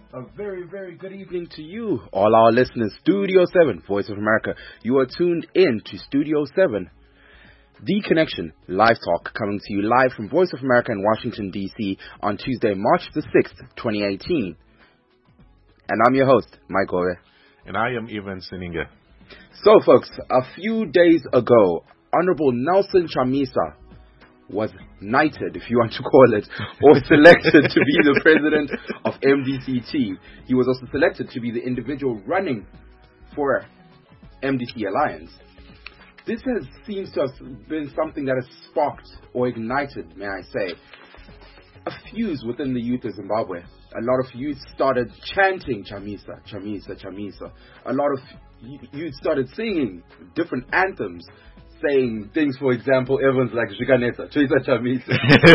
A very, very good evening to you, all our listeners. Studio 7, Voice of America. You are tuned in to Studio 7, The Connection, live talk, coming to you live from Voice of America in Washington, D.C. on Tuesday, March the 6th, 2018. And I'm your host, Mike Ove. And I am Evan Sininger. So, folks, a few days ago, Honorable Nelson Chamisa was knighted, if you want to call it, or selected to be the president of MDC-T. He was also selected to be the individual running for MDC Alliance. This seems to have been something that has sparked or ignited, may I say, a fuse within the youth of Zimbabwe. A lot of youth started chanting Chamisa, Chamisa, Chamisa. A lot of youth started singing different anthems, saying things, for example, everyone's like Zvikanetsa, Choisa Chamisa.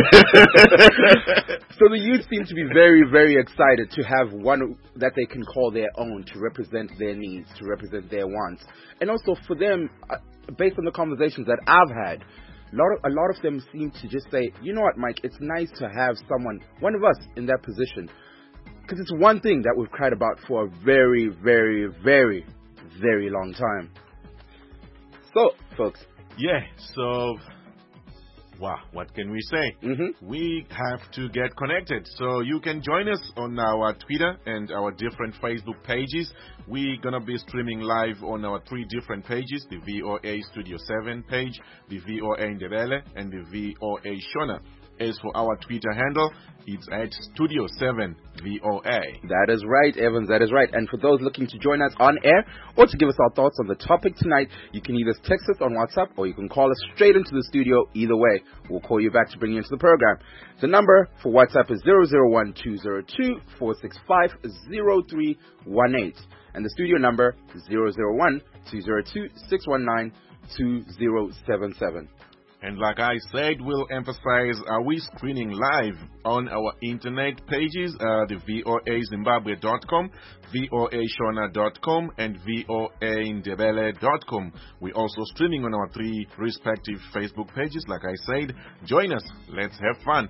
So the youth seem to be very, very excited to have one that they can call their own, to represent their needs, to represent their wants. And also for them, based on the conversations that I've had, a lot of them seem to just say, you know what, Mike, it's nice to have someone, one of us, in that position. Because it's one thing that we've cried about for a very, very, very, very long time. So, folks. Yeah, so, wow, what can we say? Mm-hmm. We have to get connected. So you can join us on our Twitter and our different Facebook pages. We're going to be streaming live on our 3 different pages, the VOA Studio 7 page, the VOA Ndebele, and the VOA Shona. As for our Twitter handle, it's at Studio 7 VOA. That is right, Evans, that is right. And for those looking to join us on air or to give us our thoughts on the topic tonight, you can either text us on WhatsApp or you can call us straight into the studio. Either way, we'll call you back to bring you into the program. The number for WhatsApp is 001-202-465-0318. And the studio number is 001-202-619-2077. And like I said, we'll emphasize, we screening live on our internet pages, the voazimbabwe.com, voashona.com, and voandebele.com. We're also streaming on our 3 respective Facebook pages. Like I said, join us. Let's have fun.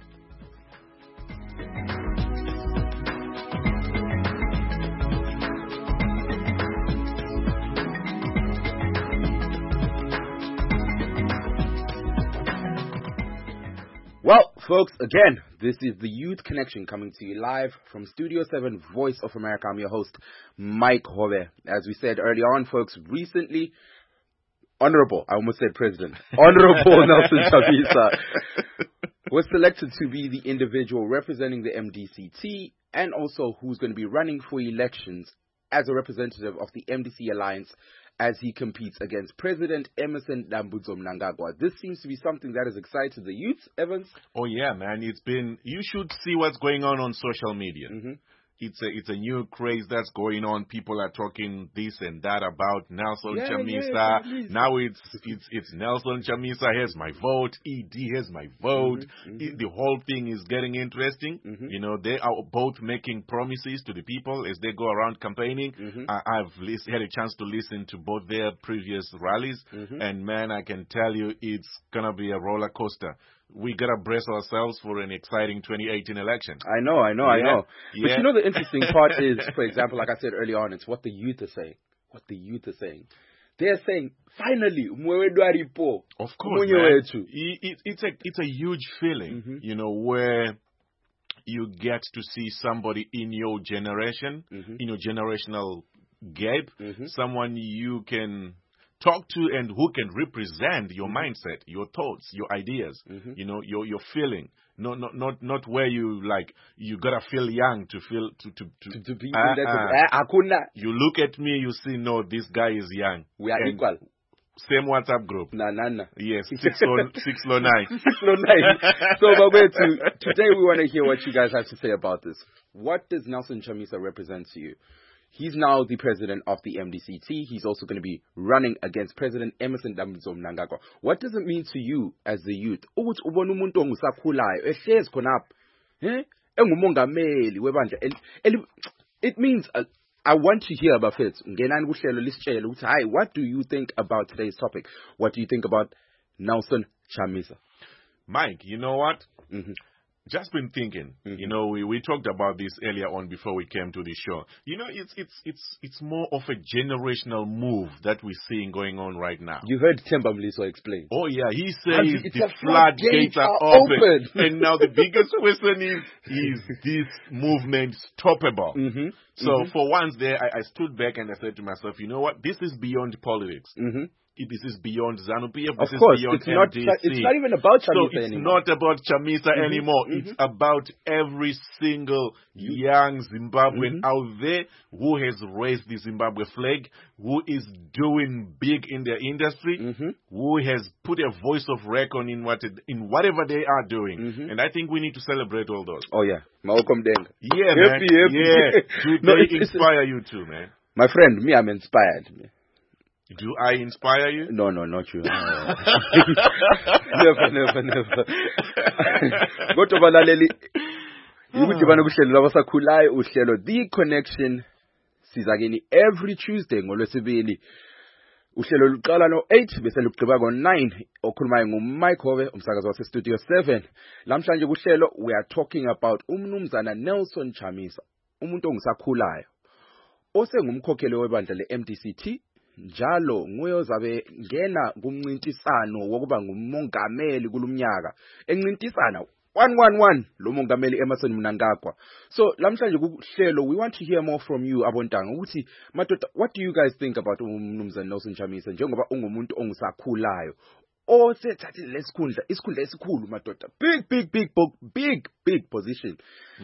Well, folks, again, this is the Youth Connection coming to you live from Studio 7, Voice of America. I'm your host, Mike Hove. As we said earlier on, folks, recently, Honorable President Nelson Chamisa was selected to be the individual representing the MDC-T and also who's going to be running for elections as a representative of the MDC Alliance as he competes against President Emmerson Dambudzo Mnangagwa. This seems to be something that has excited the youth, Evans. Oh, yeah, man. You should see what's going on social media. Mm-hmm. It's a new craze that's going on. People are talking this and that about Nelson Chamisa. Yeah. Now it's Nelson Chamisa has my vote. ED has my vote. Mm-hmm. The whole thing is getting interesting. Mm-hmm. You know, they are both making promises to the people as they go around campaigning. Mm-hmm. I've had a chance to listen to both their previous rallies. Mm-hmm. And man, I can tell you it's going to be a roller coaster. We got to brace ourselves for an exciting 2018 election. I know. Yeah. But you know the interesting part is, for example, like I said earlier on, it's what the youth are saying. They're saying, finally, of course, man. It's a huge feeling, mm-hmm. you know, where you get to see somebody in your generation, mm-hmm. in your generational gap, mm-hmm. someone you can talk to and who can represent your mm-hmm. mindset, your thoughts, your ideas, mm-hmm. you know, your feeling. Not where you gotta feel young to feel to be you look at me, you see, no, this guy is young. We are equal. Same WhatsApp group. Nah. Yes, 609. 609. So, today we want to hear what you guys have to say about this. What does Nelson Chamisa represent to you? He's now the president of the MDC-T. He's also going to be running against President Emmerson Dambudzo Mnangagwa. What does it mean to you as the youth? It means I want to hear about it. What do you think about today's topic? What do you think about Nelson Chamisa? Mike, you know what? Mm-hmm. just been thinking. You know, we talked about this earlier on before we came to the show. You know, it's more of a generational move that we're seeing going on right now. You heard Themba Mliso explain. Oh yeah, he says It's the a floodgates are open. And now the biggest question is this movement stoppable? So for once there, I stood back and I said to myself, you know what? This is beyond politics. This is beyond ZANU-PF. This is beyond MDC. It's not even about Chamisa so it's anymore. not about Chamisa anymore. It's about every single young Zimbabwean out there who has raised the Zimbabwe flag, who is doing big in their industry, who has put a voice of reckon in whatever they are doing. And I think we need to celebrate all those. Oh yeah, Malcolm Deng. Yeah, man. Happy. Yeah. Do they inspire you too, man? My friend, me, I'm inspired. Do I inspire you? No, not you. Never. Go to Balaleli. Ukudibana kuhlelo labasakhulayo uhlelo The Connection sizakini every Tuesday ngolwesibili. Uhlelo luqala no-8 bese lugqiba ngo-9 okhulumayo nguMike Hove umsakazi wase Studio 7. Lamhlanje kuhlelo we are talking about umnumzana Nelson Chamisa, umuntu ongisakhulayo osengumkhokheli webandla le-MDCT. Njalo nguye ozabe ngena kumncintisano wokuba ngumongameli kulumnyaka encintisana 111 lo mongameli Emmerson Mnangagwa. So lamhlanje kuhlelo we want to hear more from you Abontanga ukuthi madoda, what do you guys think about umnumzana Nelson Chamisa njengoba ungumuntu ongisakhulayo osethathile lesikhundla esikhulu madoda, big position.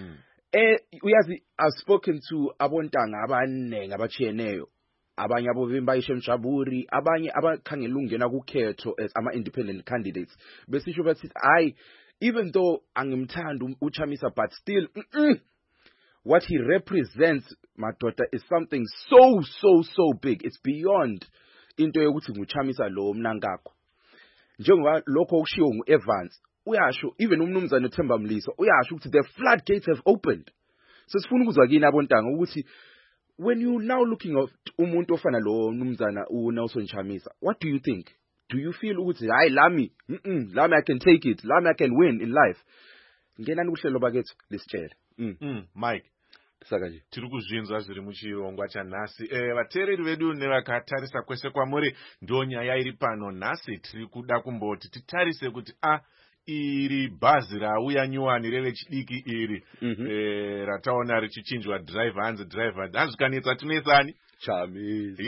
Uyazi, I've spoken to Abontanga abanengi abachiyeneyo, abanye abovimba ishemjaburi, abanye abakhangela ungena kukhetho as ama-independent candidates besisho bathi even though angimthanda uChamisa, but still what he represents madoda is something so big. It's beyond into yokuthi nguChamisa lo Mnangagwa. Njengoba lokho okushiwo ngu-Evans uyasho, even umnumzana Themba Mliso uyasho ukuthi the floodgates have opened. So sifuna ukuzwa kini Abontanga ukuthi when you now looking at umuntu ofana lo mnumzana uNelson Chamisa, what do you think? Do you feel ukuthi lami I can take it, lami I can win in life? Ngenani kuhlelo bakethu lisitshele. Mike, saka nje tiri kuzvinzwa zviri muchirongwa chanhasi. Vateereri vedu nevakatarisa kwese kwamuri ndonyaya iri pano nhasi. Tiri kuda kumboti titarise kuti iri bhazi rauya nyuwani revechidiki iri rataona richichinjwa driver, hanzi driver hazvikanetsa tunesani Chamisa.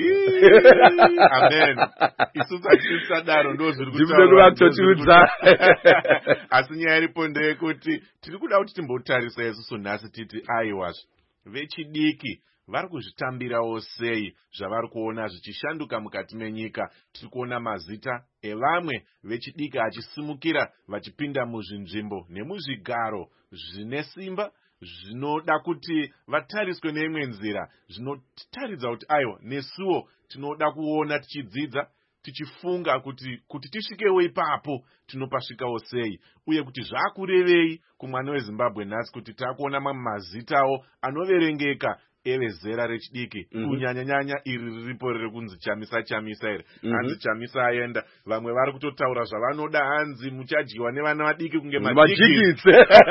Amen. Isusu atisadaro ndozviri kutaura. Asi nyaya iripo ndeyekuti tiri kuda kuti timbotarisa isusu nhasi titi aiwazvo vechidiki vari kuzvitambirawo sei zvavari kuona zvichishanduka mukati menyika. Tiri kuona mazita evamwe vechidiki achisimukira vachipinda muzvinzvimbo nemuzvigaro zvine simba zvinoda kuti vatariswe neimwe nzira, zvinotaridza kuti aiwa nesuwo tinoda kuona tichidzidza tichifunga kuti tisvikewo ipapo tinopasvikawo sei, uye kuti zvakurevei kumwana weZimbabwe nhasi kuti takuona mamwe mazitawo anoverengeka evezera rechidiki kunyanya iri riripo riri kunzi Chamisa iri. Hanzi Chamisa aenda, vamwe vari kutotaura zvavanoda, hanzi muchadyiwa nevana vadiki kunge madikitsi.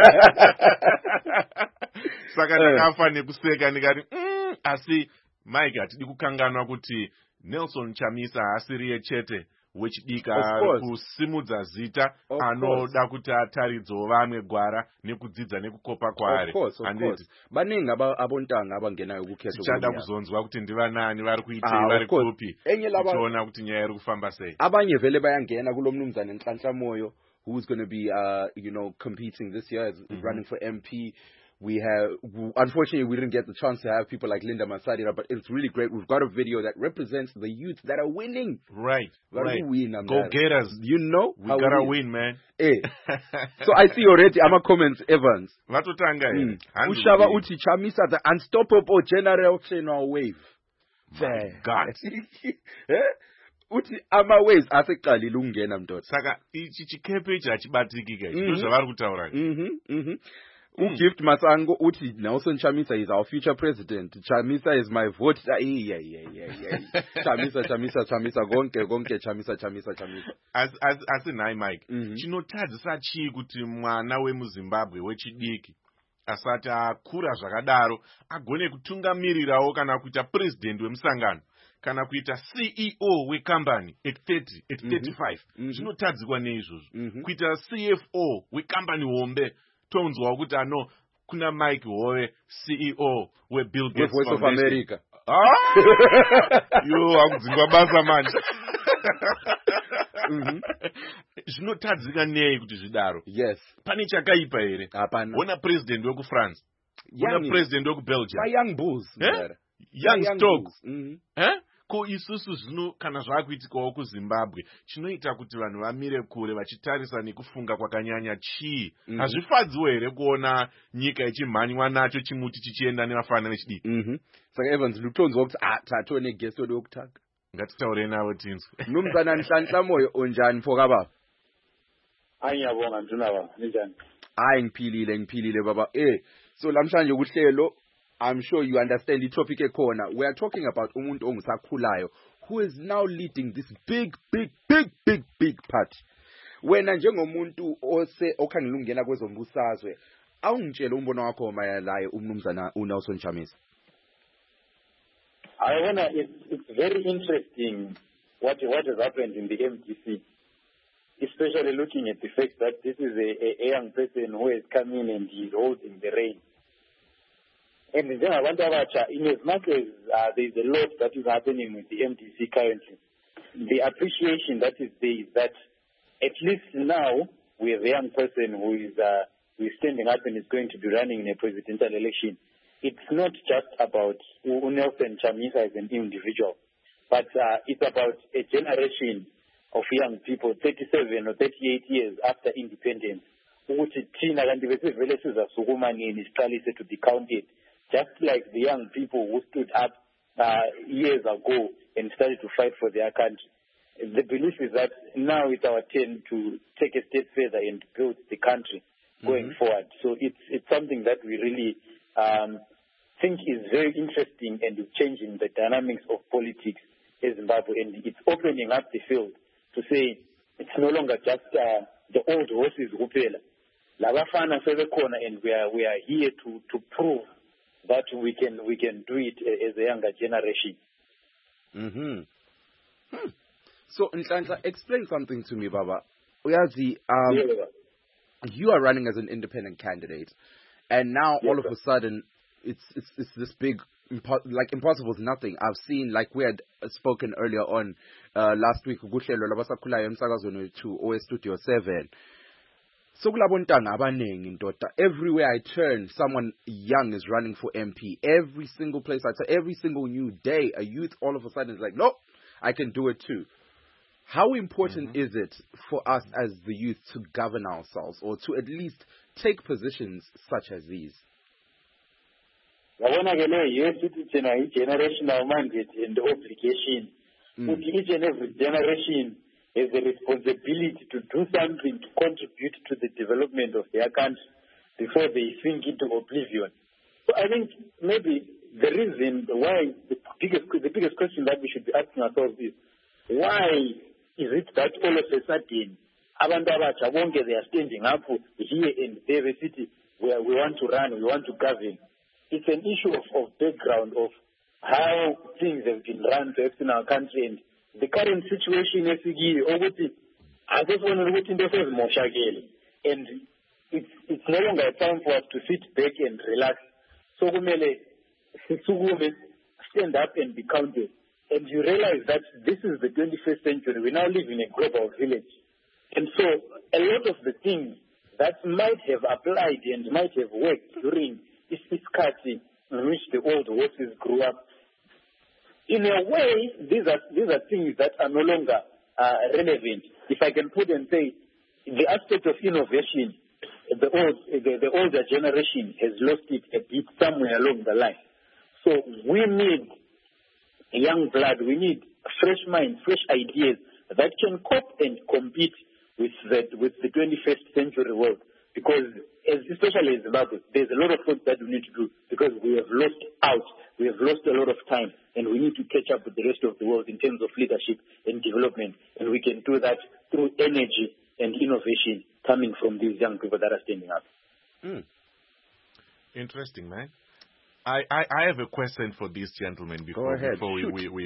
Saka ndakafa nekuseka ndikati asi Mike, hatidi kukanganwa kuti Nelson Chamisa haasiriye chete wechidika kusimudza zita anoda kuti ataridzewo vamwe gwara nekudzidza nekukopa kwaari. Banengi Abontanga abangenayo kukhetho. Tichada kuzonzwa kuti ndivanani vari kuitei, vari kupi, tichiona kuti nyaya iri kufamba sei. Abanye vele bayangena kulo mnumzana Nhlanhla Moyo who's going to be competing this year, running for MP. We have, unfortunately, we didn't get the chance to have people like Linda Masadira, but it's really great. We've got a video that represents the youth that are winning. Right. Win, go get us. You know we gotta win, man. So I see already, I'm a comments, Evans. Vatotanga Ushava uti Chamisa, the unstoppable generational wave. God. Uti ama waves aseqalile ukungena mndoda. Saka ichi chikepe ichi achibatikika. Ndo zvavari kutaura. Gift Masango uthi Nelson Chamisa is our future president. Chamisa is my vote. Yeah. Chamisa gonke Chamisa. As in Mike. Chinotadzisa chi kuti mwana wemuZimbabwe wechidiki asati akura zvakadaro agone kutungamirirawo kana kuita president wemusangano kana kuita CEO wecompany at 30 at 35 zvinotadzikwa neizvozvo kuita CFO wecompany hombe tonzwa kuti ano kuna Mike Howe CEO weBill Gates Voice of America. Yo akudzingwa basa manje. Zvinotadzika nei kuti zvidaro? Yes. Pane chakaipa here? Hapana. Wona president wekuFrance. Wona president wekuBelgium. Young bulls. Young stock. Ko isusu zvino kana zvakuitikawo kuZimbabwe chinoita kuti vanhu vamire kure vachitarisa nekufunga kwakanyanya chii. Hazvifadziwo here kuona nyika ichimhanywa nacho chimuti chichienda nevafana vechidiki. Saka Evans lutonzwa kuti tatone guest ode wokutanga. Ngatitaure navo tinzwe. Mnumzana Nhlanhla Moyo unjani mfoka baba? Ayabonga ndunaba njani? Ngiphilile baba. So lamhlanje kuhlelo I'm sure you understand the topic ekhona. We are talking about umuntu ongusakhulayo who is now leading this big party. Wena njengomuntu okhangela ukungena kwezombusazwe, awungitshela umbono wakho mayelayo umnumzana uNelson Chamisa. It's very interesting what has happened in the MDC, especially looking at the fact that this is a young person who has come in and is holding the reins. And in as much as there's a lot that is happening with the MDC currently, the appreciation that is there is that at least now we have a young person who is standing up and is going to be running in a presidential election. It's not just about Nelson Chamisa as an individual, but it's about a generation of young people, 37 or 38 years after independence, who to be counted. Just like the young people who stood up years ago and started to fight for their country. The belief is that now it's our turn to take a step further and build the country going forward. So it's something that we really think is very interesting and is changing the dynamics of politics in Zimbabwe. And it's opening up the field to say it's no longer just the old horses who fail. And we are here to prove that we can do it as a younger generation. So, Nhlanhla, explain something to me, Baba. Uyazi, you are running as an independent candidate, and now all of a sudden, it's this big, impossible is nothing. I've seen, like we had spoken earlier on last week, to OS Studio 7. So everywhere I turn, someone young is running for MP. Every single place I turn, every single new day, a youth all of a sudden is like, nope, I can do it too. How important is it for us as the youth to govern ourselves or to at least take positions such as these? Generational mandate and obligation. Each and every generation has a responsibility to do something to contribute to the development of their country before they sink into oblivion. So I think maybe the reason why the biggest question that we should be asking ourselves is, why is it that all of a sudden abantu abatsha bonke they are standing up here in David City where we want to run, we want to govern? It's an issue of background of how things have been run perhaps in our country, and the current situation is I just want to look into this and it's no longer a time for us to sit back and relax. So stand up and be counted. And you realize that this is the 21st century. We now live in a global village. And so a lot of the things that might have applied and might have worked during this discussion in which the old horses grew up, in a way, these are things that are no longer relevant. If I can put and say, the aspect of innovation, the older generation has lost it a bit somewhere along the line. So we need young blood, we need fresh minds, fresh ideas that can cope and compete with the 21st century world. because especially in Zimbabwe, there's a lot of work that we need to do because we have lost out. We have lost a lot of time, and we need to catch up with the rest of the world in terms of leadership and development. And we can do that through energy and innovation coming from these young people that are standing up. Interesting, man. I have a question for this gentleman before we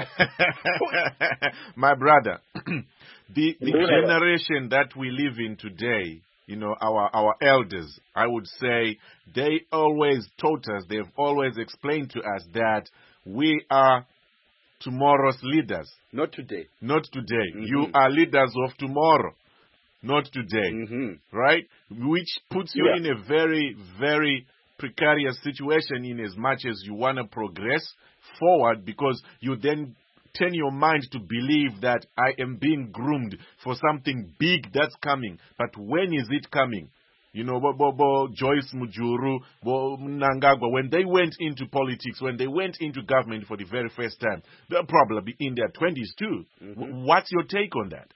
my brother, the generation that we live in today, you know, our elders, I would say, they always taught us, they've always explained to us that we are tomorrow's leaders. Not today. Not today. You are leaders of tomorrow, not today. Right? Which puts you in a very, very precarious situation in as much as you want to progress forward, because you then turn your mind to believe that I am being groomed for something big that's coming. But when is it coming? You know, Joyce Mujuru, Mnangagwa, when they went into politics, when they went into government for the very first time, they'll probably be in their 20s too. What's your take on that?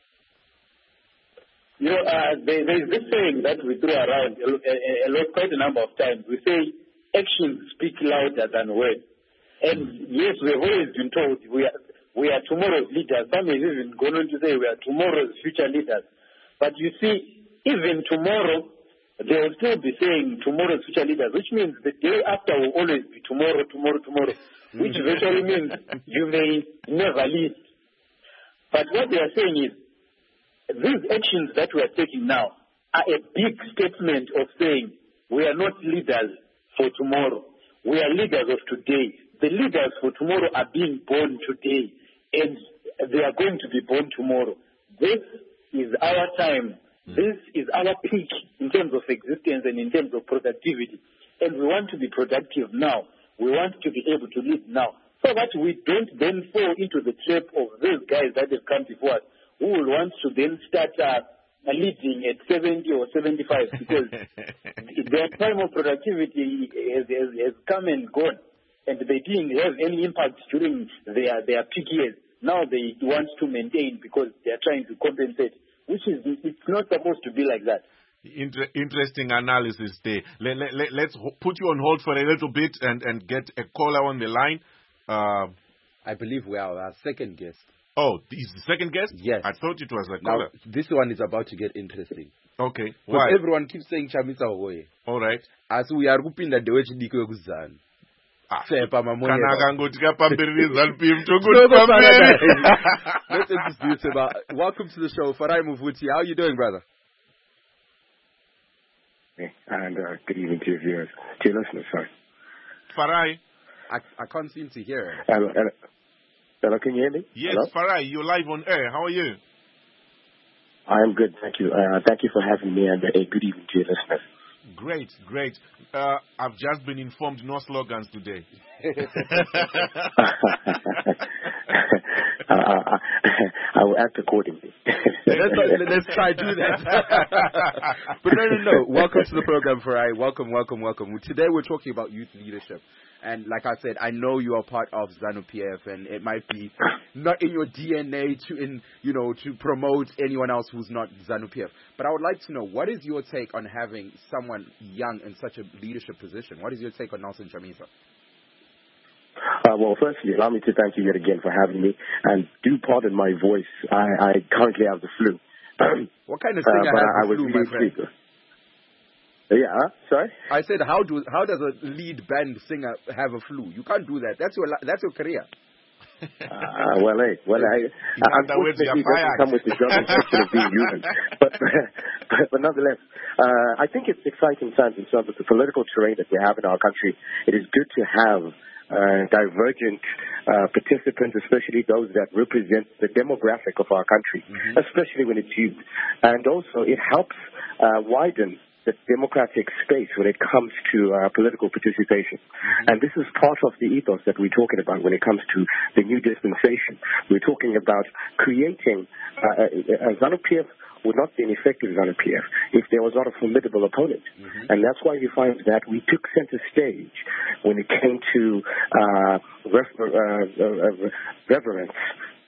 You know, there's this saying that we throw around quite a number of times. We say actions speak louder than words. And yes, we've always been told we are tomorrow's leaders. Some have even gone on to say we are tomorrow's future leaders. But you see, even tomorrow, they will still be saying tomorrow's future leaders, which means the day after will always be tomorrow, which virtually means you may never lead. But what they are saying is, these actions that we are taking now are a big statement of saying we are not leaders for tomorrow. We are leaders of today. The leaders for tomorrow are being born today, and they are going to be born tomorrow. This is our time. This is our peak in terms of existence and in terms of productivity. And we want to be productive now. We want to be able to lead now, so that we don't then fall into the trap of these guys that have come before us, who will want to then start leading at 70 or 75, because their time of productivity has come and gone, and they didn't have any impact during their peak years. Now they want to maintain because they are trying to compensate, it's not supposed to be like that. Interesting analysis there. Let's put you on hold for a little bit and get a caller on the line. I believe we are our second guest. Oh, he's the second guest? Yes. I thought it was a caller. Now, this one is about to get interesting. Okay. Why? Everyone keeps saying Chamisa Ogoye. All right. As we are hoping that the way Chidiko Guzan. Let's introduce him. Welcome to the show, Farai Muvuti. How are you doing, brother? And good evening to your viewers, to your listeners, sorry. Farai. I can't seem to hear it. Hello, can you hear me? Yes, Hello? Farai, you're live on air. How are you? I am good, thank you. Thank you for having me, and a good evening to your listeners. Great. I've just been informed no slogans today. I will act accordingly. Let's try to do that. But no. Welcome to the program, Farai. Welcome. Today we're talking about youth leadership. And like I said, I know you are part of ZANU-PF, and it might be not in your DNA to promote anyone else who's not ZANU-PF. But I would like to know, what is your take on having someone young in such a leadership position? What is your take on Nelson Chamisa? Well, firstly, allow me to thank you yet again for having me. And do pardon my voice. I currently have the flu. What kind of singer has the flu, my friend? Yeah, sorry? I said, how does a lead band singer have a flu? You can't do that. That's your career. Unfortunately, it doesn't come with the job description of being human. But nonetheless, I think it's exciting times in terms of the political terrain that we have in our country. It is good to have divergent participants, especially those that represent the demographic of our country, especially when it's youth. And also, it helps widen the democratic space when it comes to political participation. And this is part of the ethos that we're talking about when it comes to the new dispensation. We're talking about creating ZANU-PF would not be an effective ZANU-PF if there was not a formidable opponent. And that's why you find that we took center stage when it came to reverence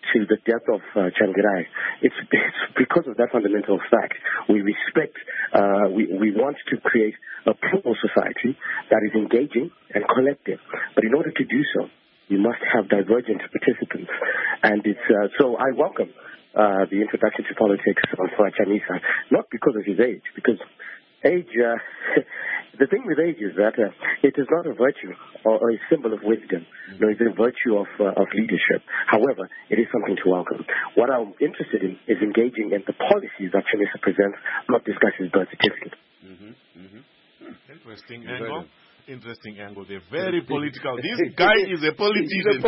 to the death of Tsvangirai, it's because of that fundamental fact. We respect, we want to create a plural society that is engaging and collective. But in order to do so, you must have divergent participants. And it's so I welcome the introduction to politics of Chamisa, not because of his age, because age, the thing with age is that it is not a virtue or a symbol of wisdom, nor is it a virtue of leadership. However, it is something to welcome. What I'm interested in is engaging in the policies that Chamisa presents, not discuss his birth certificate. Interesting angle. Interesting angle. They're very political. This guy is a politician.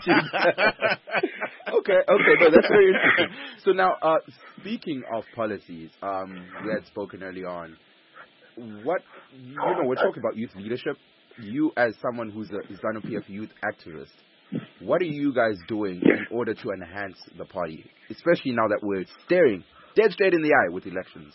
Okay, no, that's very interesting. So now, speaking of policies, we had spoken early on. We're talking about youth leadership. You, as someone who's a ZANU-PF youth activist, what are you guys doing in order to enhance the party, especially now that we're staring dead straight in the eye with elections?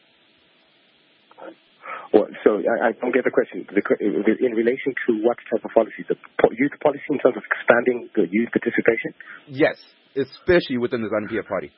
Well, so I don't get the question. In relation to what type of policy? The youth policy in terms of expanding the youth participation? Yes, especially within the ZANU-PF party.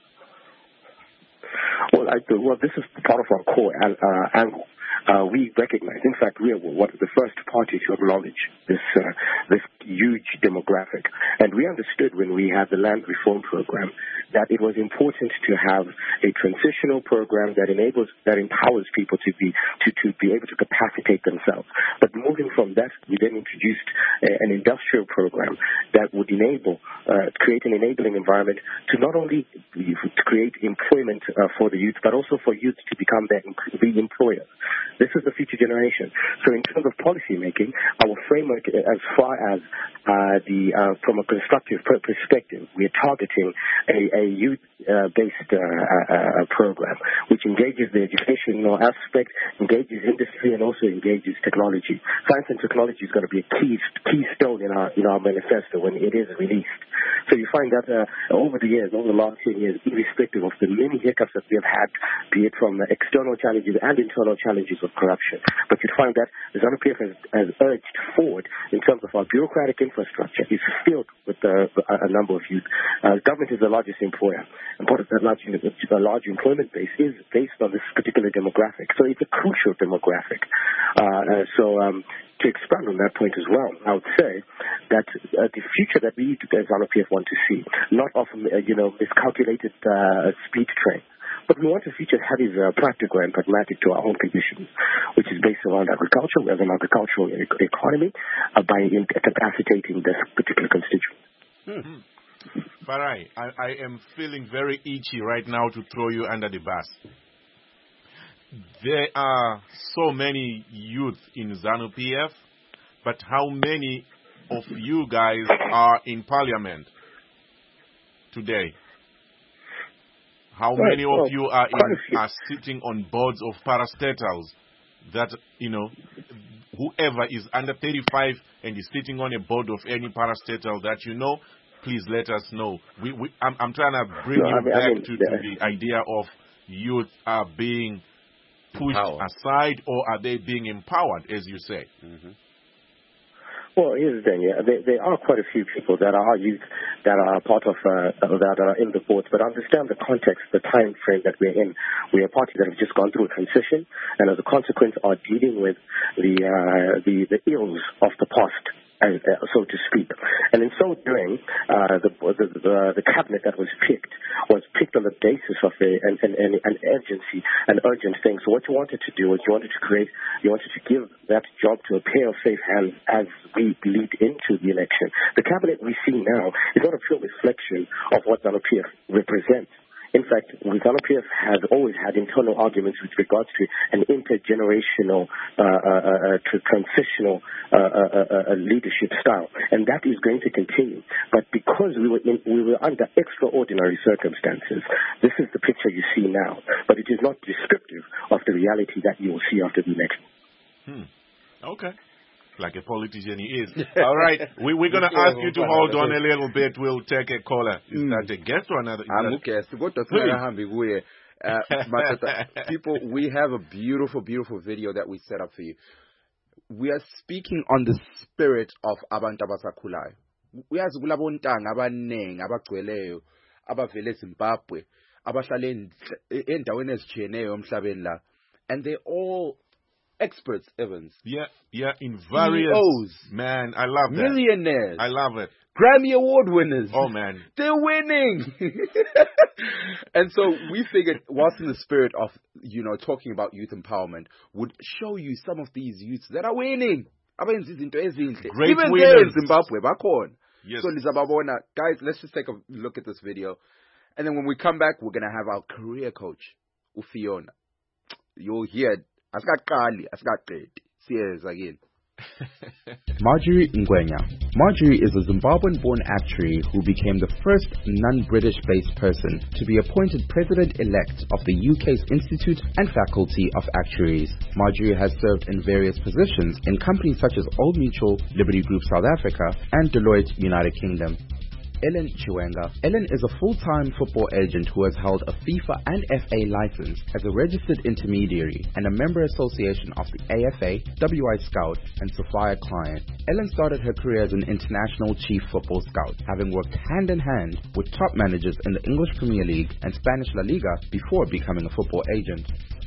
Well, this is part of our core angle. We recognize, in fact, we are one of the first parties to acknowledge this huge demographic. And we understood when we had the land reform program that it was important to have a transitional program that empowers people to be able to capacitate themselves. But moving from that, we then introduced an industrial program that would create an enabling environment to not only create employment for the youth, but also for youth to become the employers. This is the future generation. So in terms of policy making, our framework, as far as from a constructive perspective, we are targeting a youth-based program which engages the educational aspect, engages industry, and also engages technology. Science and technology is going to be a keystone in our manifesto when it is released. So you find that over the last 10 years, irrespective of the many hiccups that we have had, be it from external challenges and internal challenges of corruption, but you find that the ZANU-PF has urged forward in terms of our bureaucratic infrastructure is filled with a number of youth. Government is the largest employer, and part of that large employment base is based on this particular demographic. So it's a crucial demographic. To expand on that point as well, I would say that the future that we as ZANU-PF want to see, not of miscalculated speed train, but we want a future that is practical and pragmatic to our own conditions, which is based around agriculture as an agricultural economy by incapacitating this particular constituent. Farai, I am feeling very itchy right now to throw you under the bus. There are so many youth in ZANU-PF, but how many of you guys are in parliament today? How many of you are sitting on boards of parastatals that, whoever is under 35 and is sitting on a board of any parastatal that please let us know. I'm trying to bring you back to the idea of youth are being pushed aside, or are they being empowered, as you say? Well, here's the thing. Yeah, there are quite a few people that are youth that are part of that are in the boards, but understand the context, the time frame that we're in. We are parties that have just gone through a transition, and as a consequence, are dealing with the ills of the past, so to speak. And in so doing, the cabinet that was picked on the basis of an urgency, an urgent thing. So what you wanted to do was you wanted to give that job to a pair of safe hands as we lead into the election. The cabinet we see now is not a pure reflection of what ZANU-PF represents. In fact, ZANU-PF has always had internal arguments with regards to an intergenerational, transitional leadership style, and that is going to continue. But because we were under extraordinary circumstances, this is the picture you see now. But it is not descriptive of the reality that you will see after the election. Okay. Like a politician he is. All right. We're going to ask you to hold on a little bit. We'll take a caller. Is that a guest or another? I'm a guest. People, we have a beautiful, beautiful video that we set up for you. We are speaking on the spirit of Abantu Abasakhulayo. uyazi kulabontanga abaningi abagcweleyo abavele eZimbabwe abahlala endaweni ezitshiyeneyo emhlabeni la, and they're all experts, Evans. Yeah, in various CEOs, man, I love that. Millionaires, I love it. Grammy Award winners. Oh man, they're winning. And so we figured, whilst in the spirit of talking about youth empowerment, would show you some of these youths that are winning. Great Even winners. there in Zimbabwe, bakhona. Yes. So Lizababona, guys, let's just take a look at this video, and then when we come back, we're gonna have our career coach, Ufiona. You'll hear it. Asikaqali, asikaqedi. Cheers again. Marjorie Ngwenya. Marjorie is a Zimbabwean-born actuary who became the first non-British-based person to be appointed President-elect of the UK's Institute and Faculty of Actuaries. Marjorie has served in various positions in companies such as Old Mutual, Liberty Group South Africa, and Deloitte United Kingdom. Ellen Chiwenga. Ellen is a full-time football agent who has held a FIFA and FA license as a registered intermediary and a member association of the AFA, WI Scout, and Sophia client. Ellen started her career as an international chief football scout, having worked hand-in-hand with top managers in the English Premier League and Spanish La Liga before becoming a football agent.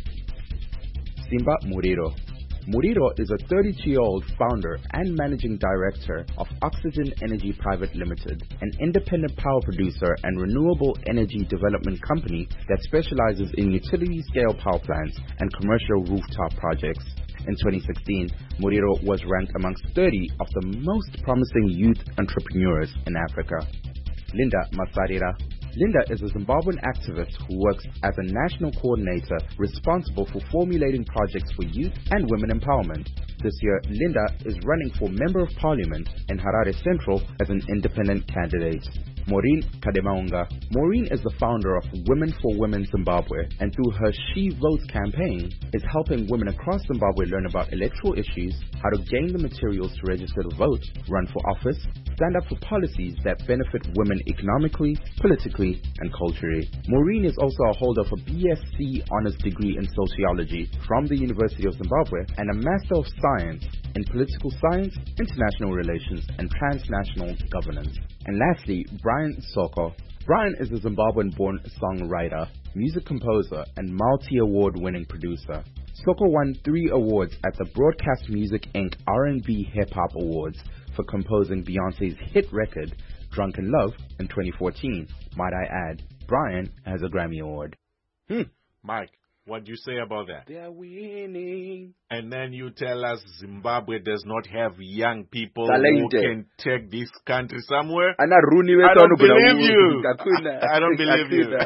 Simba Muriro. Muriro is a 32-year-old founder and managing director of Oxygen Energy Private Limited, an independent power producer and renewable energy development company that specializes in utility-scale power plants and commercial rooftop projects. In 2016, Muriro was ranked amongst 30 of the most promising youth entrepreneurs in Africa. Linda Masarira. Linda is a Zimbabwean activist who works as a national coordinator responsible for formulating projects for youth and women empowerment. This year, Linda is running for Member of Parliament in Harare Central as an independent candidate. Maureen Kademaunga. Maureen is the founder of Women for Women Zimbabwe, and through her She Votes campaign is helping women across Zimbabwe learn about electoral issues, how to gain the materials to register to vote, run for office, stand up for policies that benefit women economically, politically, and culturally. Maureen is also a holder of a BSc Honours degree in Sociology from the University of Zimbabwe and a Master of Science in Political Science, International Relations, and Transnational Governance. And lastly, Brian Soko. Brian is a Zimbabwean-born songwriter, music composer, and multi-award winning producer. Soko won 3 awards at the Broadcast Music Inc. R&B Hip Hop Awards for composing Beyonce's hit record, Drunk in Love, in 2014. Might I add, Brian has a Grammy Award. Mike, what do you say about that? They're winning. And then you tell us Zimbabwe does not have young people Talente. who can take this country somewhere? I don't believe you. I don't believe you.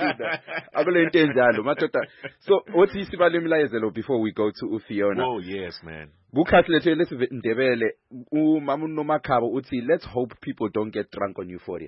So, what is the before we go to Ufiona? Oh, yes, man. Let's hope people don't get drunk on Euphoria.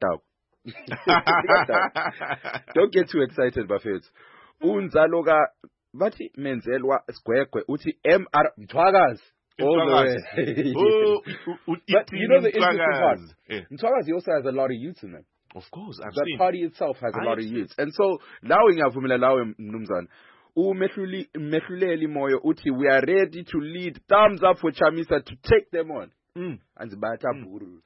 Don't get too excited, Buffett. Unzaloga bathi menzelwa sigwegwe uthi MR Mthwakazi all the way. But you know the interesting part, Mthwakazi also has a lot of youths in them. Of course, I've the seen. party itself has a lot of youths. And so lawe ngiyavumela lawe mnumzana umehluleli moyo uthi we are ready to lead. Thumbs up for Chamisa to take them on. And buru.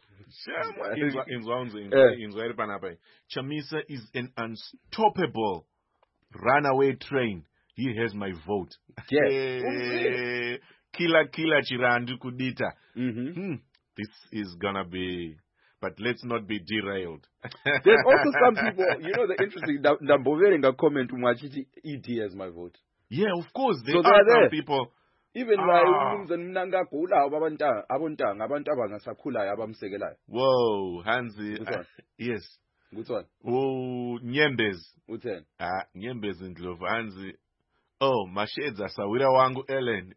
Chamisa is an unstoppable runaway train. He has my vote. Yes. Kila chirandu kudita. This is gonna be, but let's not be derailed. There's also some people, the interesting Ndamboveringa comment umachiti ED has my vote. Yeah, of course. There so are some there. People. Even mnanga gula abontanga abantu abangasakhulayo abamsekelayo. Whoa, Hansi. Yes. Good one. Oh, Nyembez. Utheni? Nyembez Ndlovu Hansi. Oh, mashedza sawira wangu Ellen.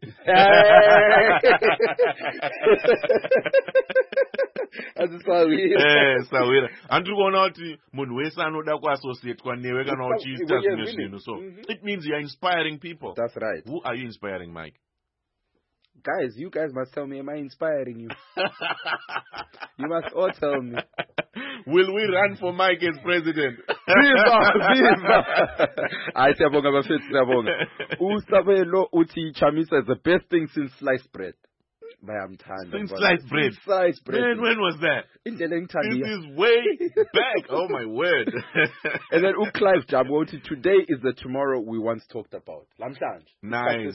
Sawira. Andri kuona kuti munhu wese anoda kuassociate kwanewe kana uchiita zvimwe zvinhu. So it means you are inspiring people. That's right. Who are you inspiring, Mike? Guys, you guys must tell me, am I inspiring you? You must all tell me. Will we run for Mike as president? Viva! I siyabonga bafethu, siyabonga. Usabelo uthi Chamisa is the best thing since sliced bread. Thin sliced bread. Man, when was that? This is way back. Oh my word. And then Clive Jabu, today is the tomorrow we once talked about. Nice.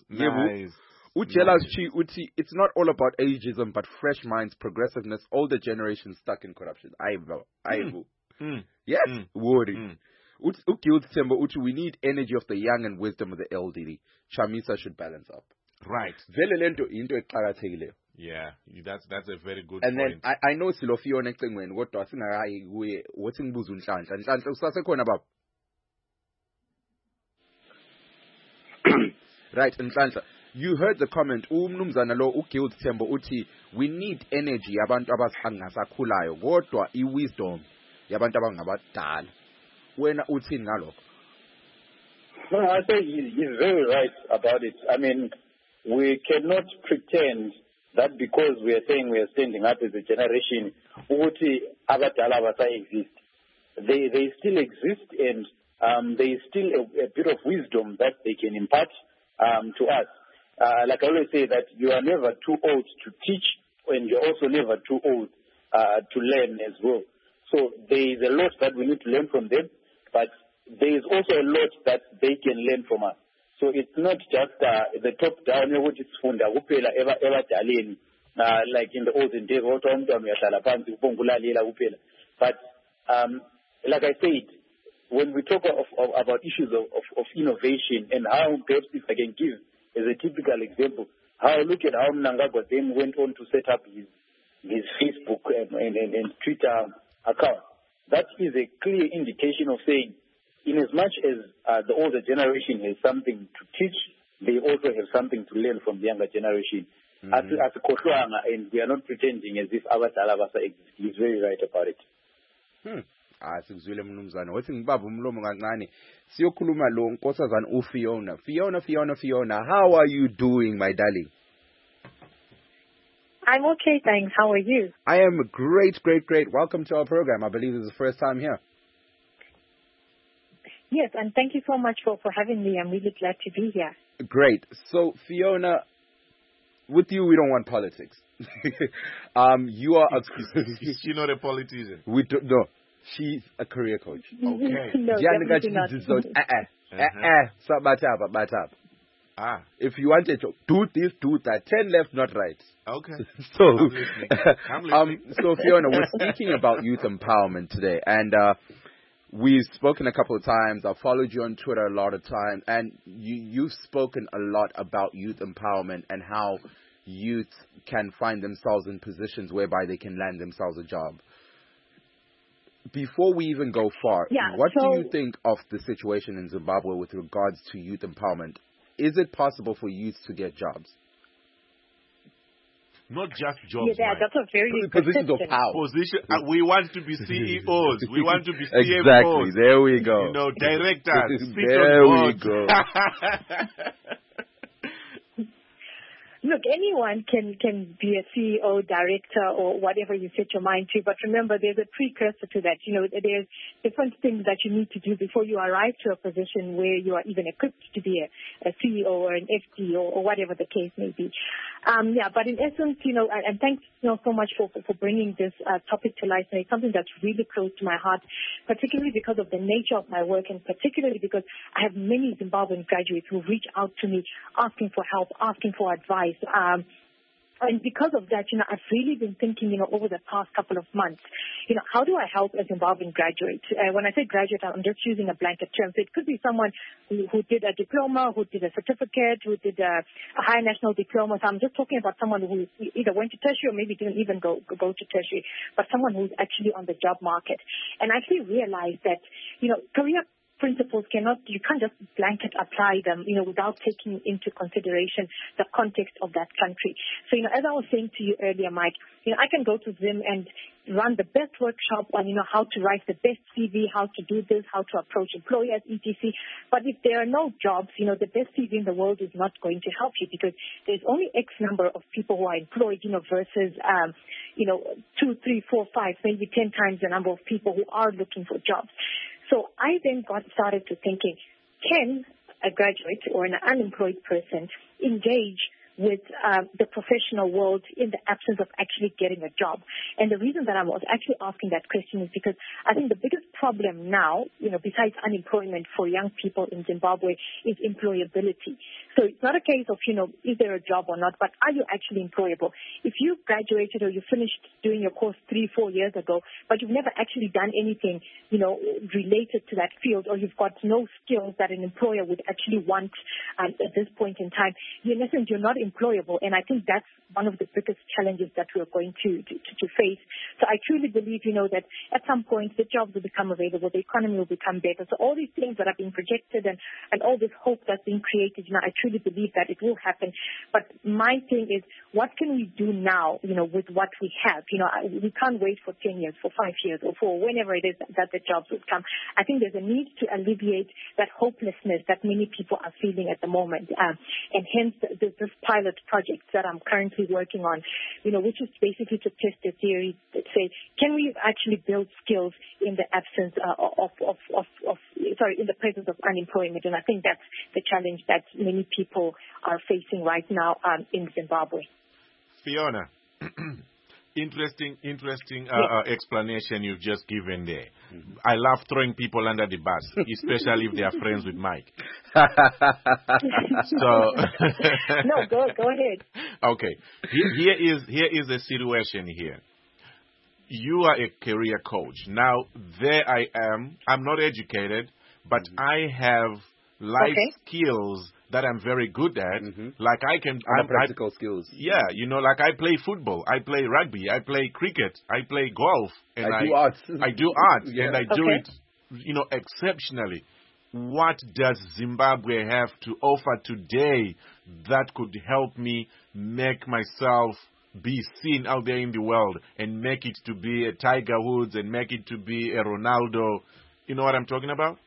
It's not all about ageism, but fresh minds, progressiveness, older generations stuck in corruption. Yes, worry. We need energy of the young and wisdom of the elderly. Chamisa should balance up. Right. Yeah, that's a very good and point. And then I know Silofio next thing when what was what's in Buzun Right, and you heard the comment, we need energy abantu abasakhulayo kodwa wisdom yabantu abangabadala. Wena uthini ngalokho? No, I think he's very right about it. I mean, we cannot pretend that because we are saying we are standing up as a generation, ukuthi abadala abasa exist. They still exist, and there is still a bit of wisdom that they can impart to us. Like I always say, that you are never too old to teach, and you're also never too old to learn as well. So there is a lot that we need to learn from them, but there is also a lot that they can learn from us. So it's not just the top down, which is funda kuphela ebadaleni, like in the olden days, but like I said, when we talk about issues of innovation and how, perhaps if I can give as a typical example, look at how Mnangagwa then went on to set up his Facebook and Twitter account. That is a clear indication of saying, in as much as the older generation has something to teach, they also have something to learn from the younger generation. As and we are not pretending as if abadala abasa exist. He's very right about it. Sikuzwile mnumzana wathi ngibaba umlomo kancane siyokhuluma lo nkosazana uFiona. Fiona, how are you doing, my darling? I'm okay, thanks. How are you? I am great. Welcome to our program. I believe this is the first time here. Yes, and thank you so much for having me. I'm really glad to be here. Great. So, Fiona, with you, we don't want politics. You are Is she not a politician? We don't, no. She's a career coach. Okay. No, definitely not. If you wanted to do this, do that. 10 left, not right. Okay. So, I'm listening. So Fiona, we're speaking about youth empowerment today, and we've spoken a couple of times. I've followed you on Twitter a lot of times, and you've spoken a lot about youth empowerment and how youth can find themselves in positions whereby they can land themselves a job. Before we even go far, what do you think of the situation in Zimbabwe with regards to youth empowerment? Is it possible for youth to get jobs? Not just jobs. Yeah, that's a very good positions of power. We want to be CEOs. We want to be CFOs. Exactly. There we go. Directors. There we go. Look, anyone can be a CEO, director, or whatever you set your mind to. But remember, there's a precursor to that. There's different things that you need to do before you arrive to a position where you are even equipped to be a CEO or an FD or whatever the case may be. But in essence, and thanks so much for bringing this topic to light. It's something that's really close to my heart, particularly because of the nature of my work, and particularly because I have many Zimbabwean graduates who reach out to me asking for help, asking for advice. And because of that, I've really been thinking, over the past couple of months, how do I help a Zimbabwean graduate? When I say graduate, I'm just using a blanket term. So it could be someone who did a diploma, who did a certificate, who did a higher national diploma. So I'm just talking about someone who either went to tertiary or maybe didn't even go to tertiary, but someone who's actually on the job market. And I actually realized that, career principles you can't just blanket apply them, without taking into consideration the context of that country. So, as I was saying to you earlier, Mike, I can go to Zim and run the best workshop on, how to write the best CV, how to do this, how to approach employers, etc. But if there are no jobs, the best CV in the world is not going to help you, because there's only X number of people who are employed, versus, 2, 3, 4, 5, maybe 10 times the number of people who are looking for jobs. So I then got started to thinking, can a graduate or an unemployed person engage with the professional world in the absence of actually getting a job. And the reason that I was actually asking that question is because I think the biggest problem now, besides unemployment for young people in Zimbabwe, is employability. So it's not a case of, is there a job or not, but are you actually employable? If you graduated or you finished doing your course 3-4 years ago, but you've never actually done anything, related to that field, or you've got no skills that an employer would actually want at this point in time, in essence, you're not employable. And I think that's one of the biggest challenges that we're going to face. So I truly believe, that at some point the jobs will become available, the economy will become better. So all these things that are being projected and all this hope that's being created, I truly believe that it will happen. But my thing is, what can we do now, with what we have? We can't wait for 10 years, for 5 years, or for whenever it is that the jobs will come. I think there's a need to alleviate that hopelessness that many people are feeling at the moment. And hence this pilot project that I'm currently working on, which is basically to test the theory that say, can we actually build skills in the absence in the presence of unemployment? And I think that's the challenge that many people are facing right now in Zimbabwe. Fiona, interesting explanation you've just given there. Mm-hmm. I love throwing people under the bus, especially if they are friends with Mike. So no, go ahead. Okay, here is the situation here. You are a career coach. Now, there I am. I'm not educated, but I have life skills that I'm very good at. Mm-hmm. Like practical skills. Yeah, like I play football, I play rugby, I play cricket, I play golf, and I do art. I do art, yeah. And I do it, exceptionally. What does Zimbabwe have to offer today that could help me make myself be seen out there in the world and make it to be a Tiger Woods and make it to be a Ronaldo? You know what I'm talking about?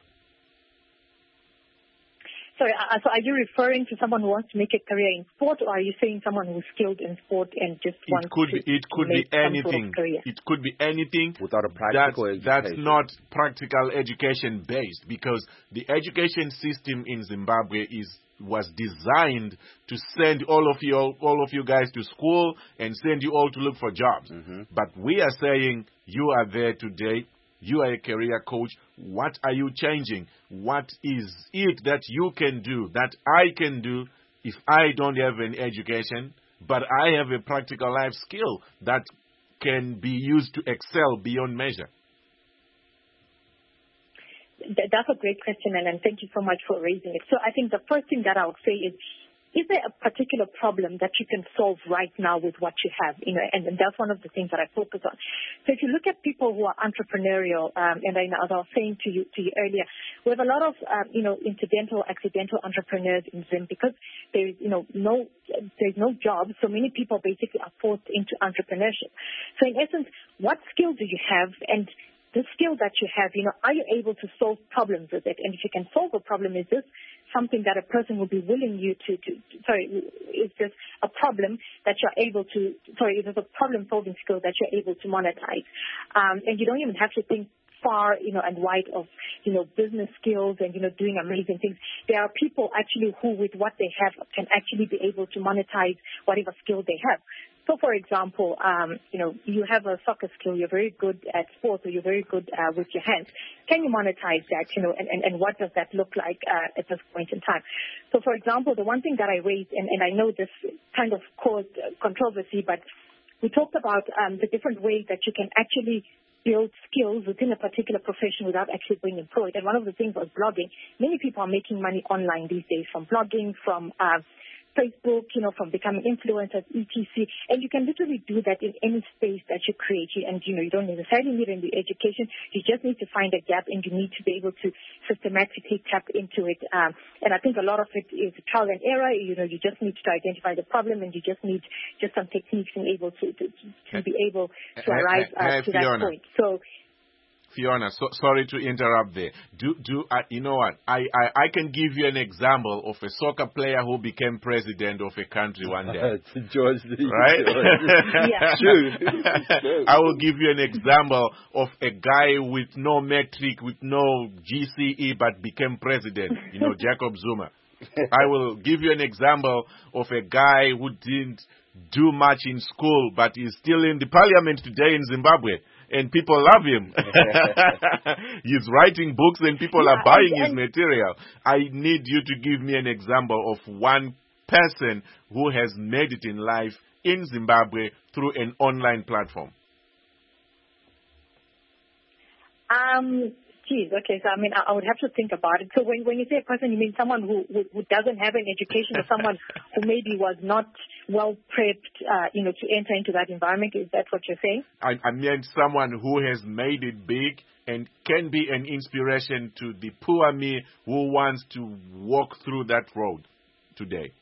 Sorry, so are you referring to someone who wants to make a career in sport, or are you saying someone who's skilled in sport and just wants to It could be anything. Sort of career? It could be anything without a practical education. That's not practical education based, because the education system in Zimbabwe was designed to send all of you guys to school and send you all to look for jobs. Mm-hmm. But we are saying you are there today. You are a career coach. What are you changing? What is it that you can do, that I can do if I don't have an education, but I have a practical life skill that can be used to excel beyond measure? That's a great question, and thank you so much for raising it. So I think the first thing that I would say is there a particular problem that you can solve right now with what you have? And that's one of the things that I focus on. So if you look at people who are entrepreneurial, and as I was saying to you earlier, we have a lot of, accidental entrepreneurs in Zim because there's no jobs. So many people basically are forced into entrepreneurship. So in essence, what skills do you have? And the skill that you have, are you able to solve problems with it? And if you can solve a problem, is this something that a person will be willing is this a problem that you're able to, is this a problem-solving skill that you're able to monetize? And you don't even have to think far, and wide of, business skills and, doing amazing things. There are people actually who, with what they have, can actually be able to monetize whatever skill they have. So, for example, you have a soccer skill, you're very good at sports, or you're very good with your hands. Can you monetize that, and what does that look like at this point in time? So, for example, the one thing that I raised, and I know this kind of caused controversy, but we talked about the different ways that you can actually build skills within a particular profession without actually being employed. And one of the things was blogging. Many people are making money online these days from blogging, from Facebook, from becoming influencers, etc. And you can literally do that in any space that you create. And, you don't necessarily need any education. You just need to find a gap, and you need to be able to systematically tap into it. And I think a lot of it is trial and error. You just need to identify the problem, and you just need some techniques and able to be able to arrive to that point. So, Fiona, sorry to interrupt there. You know what? I can give you an example of a soccer player who became president of a country one day. George, right? Yeah. True. I will give you an example of a guy with no metric, with no GCE, but became president. Jacob Zuma. I will give you an example of a guy who didn't do much in school, but is still in the parliament today in Zimbabwe. And people love him. He's writing books and people are buying his material. I need you to give me an example of one person who has made it in life in Zimbabwe through an online platform. Okay, so I would have to think about it. So when you say a person, you mean someone who doesn't have an education, or someone who maybe was not well prepped, to enter into that environment? Is that what you're saying? I meant someone who has made it big and can be an inspiration to the poor me who wants to walk through that road today.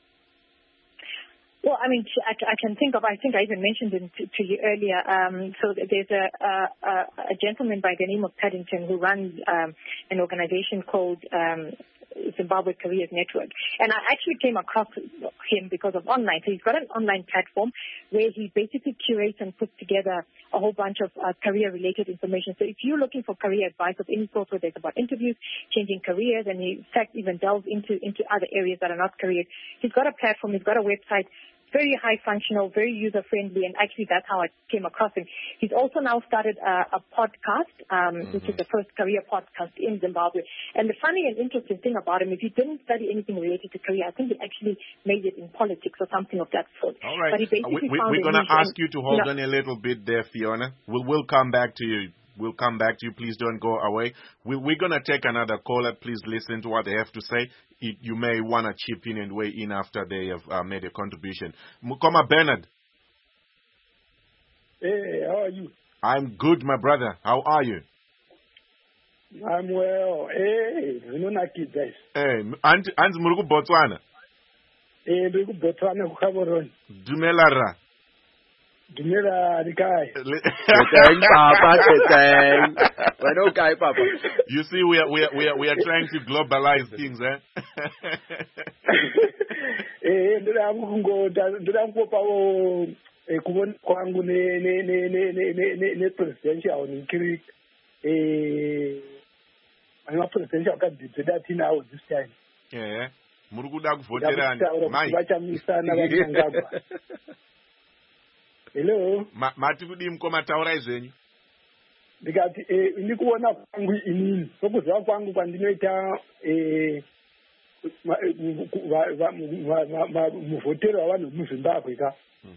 Well, I can think of, I think I even mentioned it to you earlier. So there's a gentleman by the name of Paddington who runs an organization called Zimbabwe Careers Network. And I actually came across him because of online. So he's got an online platform where he basically curates and puts together a whole bunch of career-related information. So if you're looking for career advice of any sort, whether it's about interviews, changing careers, and he in fact even delves into other areas that are not careers, he's got a platform, he's got a website, very high functional, very user friendly, and actually that's how I came across him. He's also now started a podcast, which is the first career podcast in Zimbabwe. And the funny and interesting thing about him is he didn't study anything related to career. I think he actually made it in politics or something of that sort. All right. But he basically we're going to ask you to hold on a little bit there, Fiona. We'll come back to you. We'll come back to you. Please don't go away. We're going to take another caller. Please listen to what they have to say. You may want to chip in and weigh in after they have made a contribution. Mukoma Bernard. Hey, how are you? I'm good, my brother. How are you? I'm well. Hey, you know Naki guys. Hey, Anzi Muruku Botswana. Hey, Muruku Botswana kukaboron. Dumelara. Dumela Nikai. Papa. You see, we are trying to globalize things, eh? Kubona kwangu ne presidential nkiri ama presidential candidate that now this time. Yeah. Murukuda kuvoterani. Mai. Vachamisana vachangagwa. Hello. Mati kudi mkoma taura zenyu. Ndikati ndikuona kwangu inini. Sokuziva kwangu kwandinoita muvhotero wavanhu muZimbabwe ka.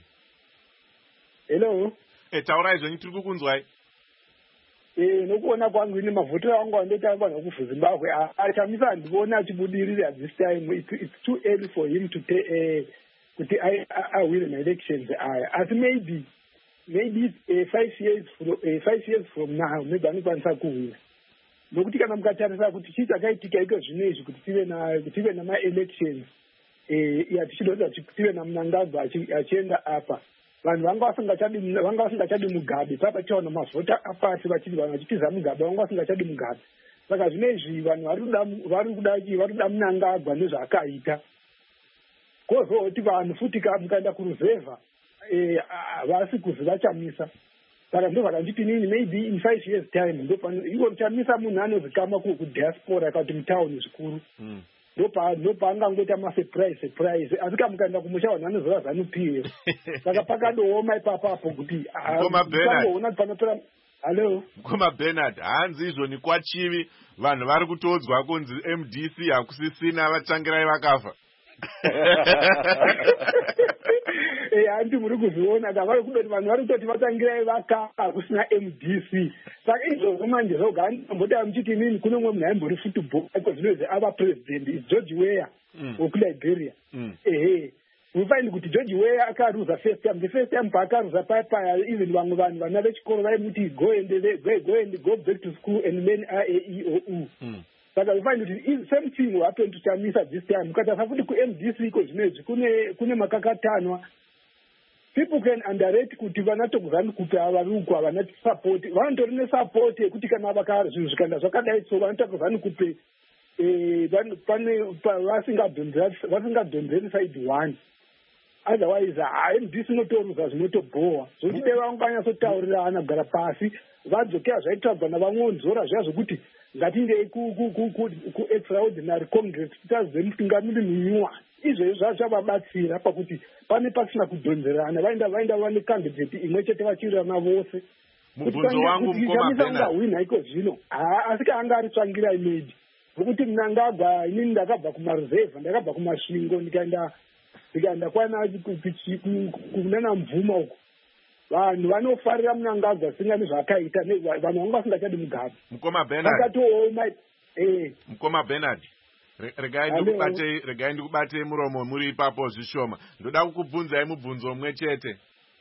Hello. Taura zenyu tiri kukunzwai. Nokuona kwangu ine mavhotero angu andoita vanhu kuZimbabwe achamisa ndikuona achibudirira at this time. It's too early for him to kuti I win an elections. As maybe 5 years from now, maybe anokwanisa kuwina. Nokuti kana mukatarisa kuti chii chakaitika iko zvinezvi kuti tive nama-elections tichidonza tive naMnangagwa achienda apa. Vanhu vanga vasingachadi Mugabe. Papa tichaona mavhota apasi vachiti vanhu vachitiza Mugabe vanga vasingachadi Mugabe. Saka zvinezvi vanhu vari kuda Mnangagwa nezvaakaita. Kozoti vanhu futi mukaenda kuruzevha vasi kuzivachamisa. Saka ndo vakanditi nini maybe in 5 years time iko muchamisa munhu anozikama kudiaspora akati mutauni zvikuru. Ndo paangangoita masurprise asi ka mukaenda kumusha vanhu vanozova ZANU-PF. Saka pakadooma ipapapo kuti Mukoma panotora hello Mukoma Bernard hanzi izvoni kwachivi vanhu vari kutodzwa kunzi MDC hakusisina vatangirai vakafa. Handi muri kuzviona kavari kutoti vanhu vari kutoti vatangirai vakafa kusina MDC. Saka izvozvo manje zvoga ndamboti amuchiti nini kune umwe munhu aimbori football zvinozvi ava president is George Weah wekuLiberia. We find kuti George Weah akaruza first time. The first time paakaruza paya even vamwe vanhu vana vechikoro vaimuti go back to school and learn IAEOU. Saka we find kuti same thing will happen to Chamisa this time. Mukatasa futi ku-MDC iko zvinezvi kune makakatanwa. People can underrate kuti vanatokuzani kupa avaruku havana support. Vanotori nesupport yekuti kana zvinhu zvikaenda zvakadai so vanotokuzani kupe vasingadhonzeri side one. otherwise ndisinotoruza zvinotobhowa zvokuti dai vanganyatsotauririrana kugara pasi vadzokera zvaitadzwa navamwonzora zviya zvokuti ngatingei ku-extraordinary congress titadzwe mutungamiri munyuwa izvezvi zvazvavabatsira pakuti pane pasina kudhonzerana vaenda vane kandidheti imwe chete vachiwirirana vose mubvunzo wangu mukoma Bernard iko zvino asi kaanga ari tsvangira imedi zvokuti Mnangagwa inini ndakabva kumaruzevha ndakabva kumasvingo ndikaenda kunana mvuma uko vanhu vanofarira Mnangagwa singani zvakaita vanhu vanga vasingachadi Mugabe mukoma Bernard vakatooma mukoma Bernard regai ndikubate muromo muri ipapo zvishoma ndoda kukubvunzai mubvunzo umwe chete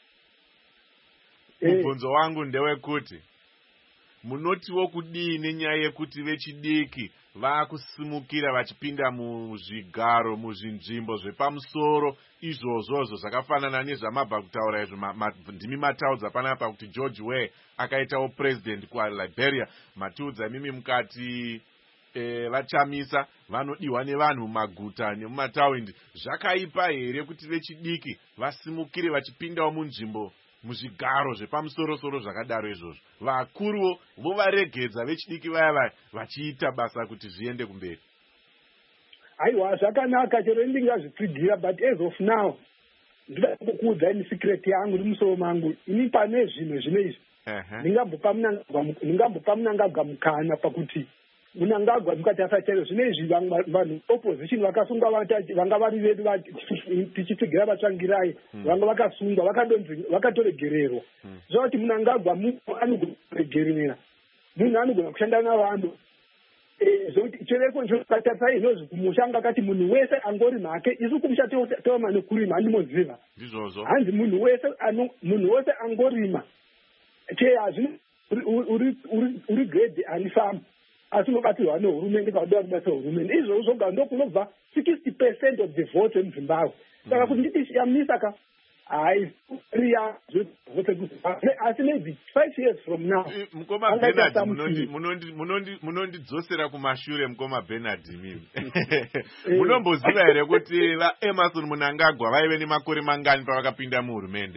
mubvunzo wangu ndewekuti munotiwo kudii nenyaya yekuti vechidiki vakusimukira vachipinda muzvigaro muzvinzvimbo zvepamusoro izvozvozvo zvakafanana nezvamabva kutaura izvo ndimi mataudza panapa kuti George Weah akaitawo president kuLiberia matiudza mimi mukati vachamisa vanodiwa nevanhu mumaguta nemumataundi zvakaipa here kuti vechidiki vasimukire vachipindawo munzvimbo muzvigaro zvepamusoro-soro zvakadaro izvozvo vakuruwo vovaregedza vechidiki vaya vachiita basa kuti zviende kumberi aiwa zvakanaka chero ndingazvipfigira but as of now ndida kukuudzai secret yangu rimusoro mangu ini pane zvinhu zvinezvi ndingambopa Mnangagwa mukana pakuti Mnangagwa mukatasa chairo zvinezvi vanhu opposition vakasungwa vanga vari vedu tichipfigira vatsvangirai vanga vakasungwa vakatoregererwa zvoti Mnangagwa munhu anogoregerera munhu anogona kushanda navanhu zvokuti chereko njokatarisa inozvi kumushanga akati munhu wese angori make isu kumusha tooma nekurima handimoziva hanzi munhu wese angorima hazvino uri grade anifama asi unobatirwa nehurumende kauda kubatsira hurumende izvozvo zvoga ndokunobva 60% of the vote emuZimbabwe saka kuti nditi shamisa ka hayi riya asi maybe 5 years from now mukoma Bernard munondidzosera kumashure mukoma Bernard mimi munomboziva here kuti vaEmmerson Mnangagwa vaive nemakore mangani pavakapinda muhurumende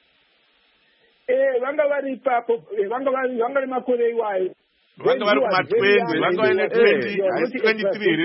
vanga vari ipapo vanga nemakore iwayo vanga vari kuma-20 vanga vari ne-23 here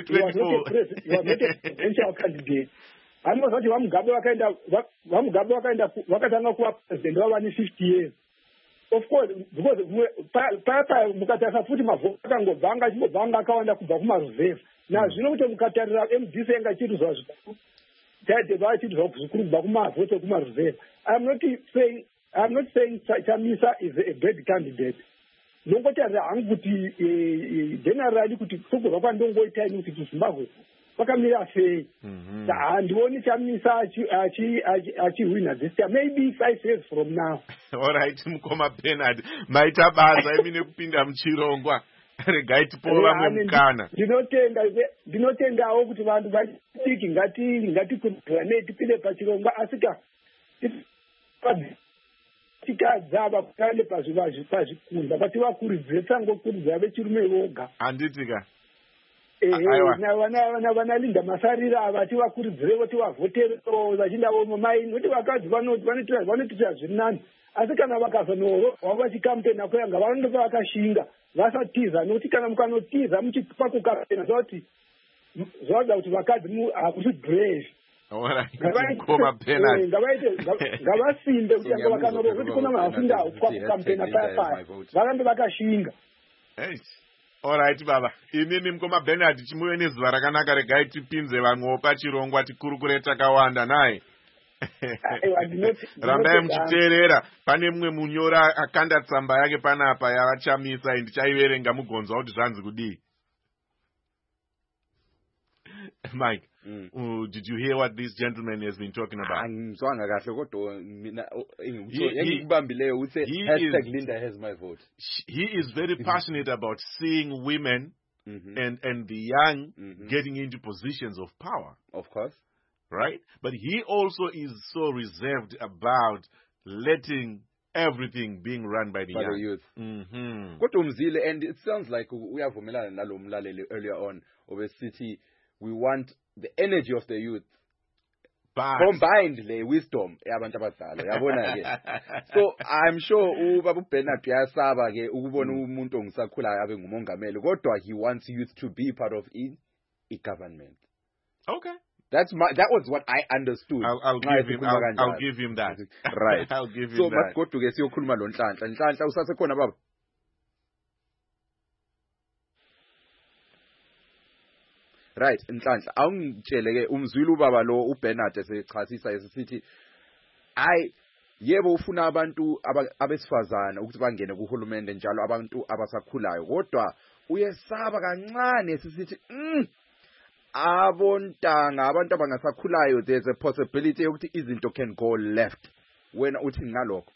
24 anoza kuti vamugabe vakaenda vakatanga kuva president vava ne50 years of course because papa mukatarisa futi mavhoti akangobva anga achimbobva anga akawanda kubva kumaruzevha nazvino kuti mukatarira MDC anga achiitizwa zvikuru taiteva achiitizwa zvikuru kubva kumavhoti ekumaruzevha I'm not saying Chamisa is a bad candidate. Nongotarira hangu kuti generally kuti sogorwa kwandongoitaini kuti kuZimbabwe vakamira sei. Handioni Chamisa achiwina this year, maybe 5 years from now. All right, mukoma Bernard, maita basa imi nekupinda muchirongwa. Regai tipowo vamwe mukana. Ndinotendawo kuti vantu vachiki ngatikurane tipinde pachirongwa asika tikadzava kutande pazvikunda pati vakurudzire tsangokurudzira vechirume voga handitika vanalinda masarira ava tivakurudzire voti vavhoterewo vachindawo mamaini voti vakadzi vanotiita zviri nani asi kana vakazonorohwa vachikampena kuyanga vanondopa vakashinga vasatiza nokuti kana mukanotiza muchipakukapena zvauti zvauda kuti vakadzi hakusi brave ngavasimbe kuti anga vakanorohwa kuti kuna mahafundawo kwakukampena paya varambe vakashinga. Alright baba, inini mukoma Bernard chimuve nezuva rakanaka regai tipinze vamwewo pachirongwa tikurukure takawanda naye. Rambai muchiteerera pane mumwe munyora akanda tsamba yake panapa yavachamisa ndichaiverenga mugonzwa kuti zvanzi kudii. Mike, did you hear what this gentleman has been talking about? Linda has my vote. He is very passionate about seeing women and the young getting into positions of power. Of course. Right? But he also is so reserved about letting everything being run by the youth. And it sounds like we have earlier on of a city. We want the energy of the youth combined le wisdom yabantu abadala yabona ke. So I'm sure ubaba uBernard uyasaba ke ukubona umuntu ongisakhulayo abe ngumongameli kodwa he wants youth to be part of government. Okay. That was what I understood. I'll give him that. Right. I'll give him so, that. So masigoduke siyokhuluma lo Nhlanhla. Nhlanhla usasekhona baba? Right, Nhlanhla. Awungitshele ke umzwile ubaba lo uBernard esechasisa esithi yebo ufuna abantu abesifazana ukuthi bangene kuhulumende njalo abantu abasakhulayo kodwa uyesaba kancane sisithi abontanga abantu abangasakhulayo there's a possibility ukuthi izinto can go left. Wena uthi ngalokho?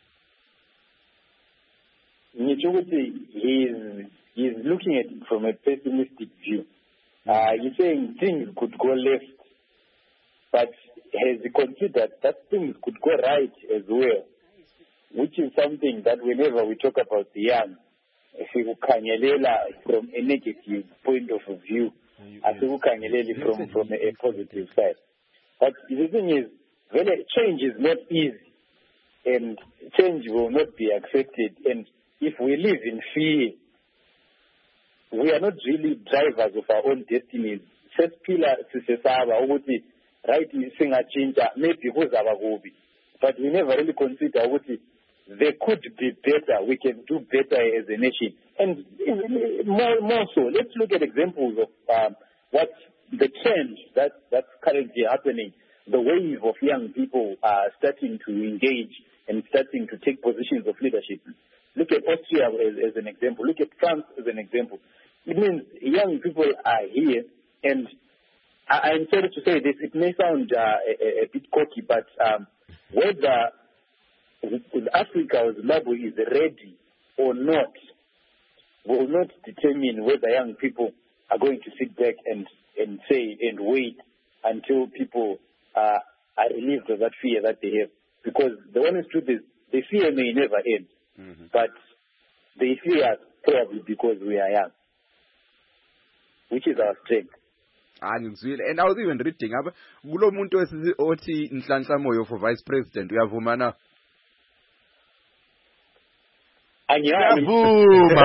Ngisho ukuthi he's looking at it from a pessimistic view. He's saying things could go left, but has he considered that things could go right as well, which is something that whenever we talk about the young, from a negative point of view, from a positive side. But the thing is, change is not easy, and change will not be accepted. And if we live in fear, we are not really drivers of our own destinies. First pillar, right, maybe but we never really consider what they could be better. We can do better as a nation. And more so, let's look at examples of what the trend that's currently happening. The wave of young people are starting to engage and starting to take positions of leadership. Look at Austria as an example. Look at France as an example. It means young people are here, and I'm sorry to say this, it may sound a bit cocky, but whether Africa or Zimbabwe is ready or not will not determine whether young people are going to sit back and say and wait until people are relieved of that fear that they have. Because the honest truth is, the fear may never end, but they fear us probably because we are young, which is our strength. And I was even reading up kulo muntu othi Nhlanhla Moyo for vice president uyavuma na? Angivumi